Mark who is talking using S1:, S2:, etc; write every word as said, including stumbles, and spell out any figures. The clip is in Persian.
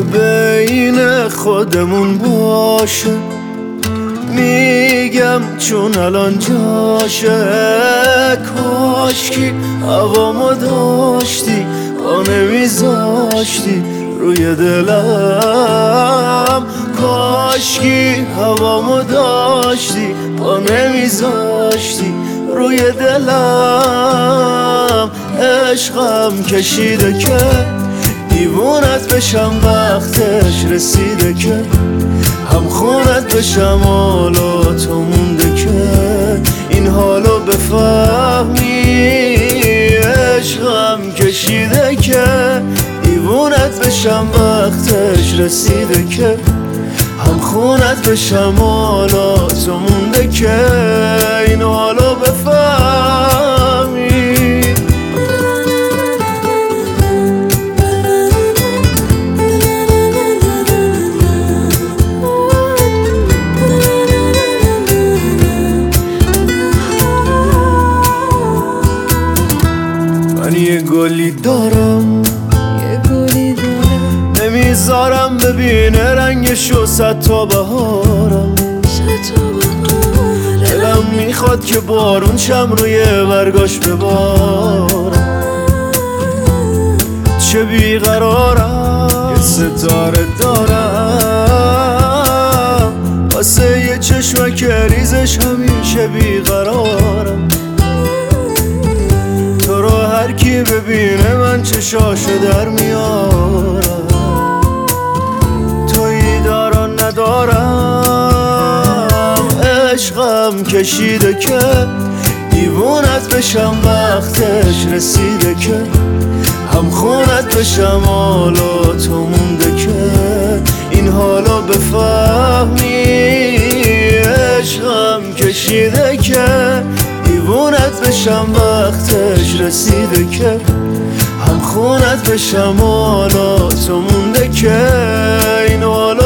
S1: بین خودمون باشه، میگم چون الان جاشه. کاشکی هوامو داشتی با نمیذاشتی روی دلم. کاشکی هوامو داشتی با نمیذاشتی روی دلم. عشقم کشیده که دیوونت بشم، وقتش رسیده که هم خونت بشم. حالا تو مونده که این حالو بفهمی. عشقم کشیده که دیوونت بشم، وقتش رسیده که هم خونت بشم. حالا تو مونده که این حالو بفهمی. من یه گلی دارم،
S2: یه گلی دارم،
S1: نمیذارم ببینه رنگشو صد تا بهارم.
S2: صد تا بهارم.
S1: دلم میخواد که بارون شم روی برگاش ببارم. چه بیقرارم، یه ستاره دارم واسه یه چشمک ریزش همیشه بیقرارم. تو رو هر کی ببینه من چشاشو در میارم. تویی دارم ندارم. عشقم کشیده که دیوونت بشم، وقتش رسیده که هم خونت بشم. حالا تو مونده که این حالا بفهمی. عشقم کشیده که دیوونت بشم، وقتش رسیده که هم خونت بشم. حالا تو مونده که این حالا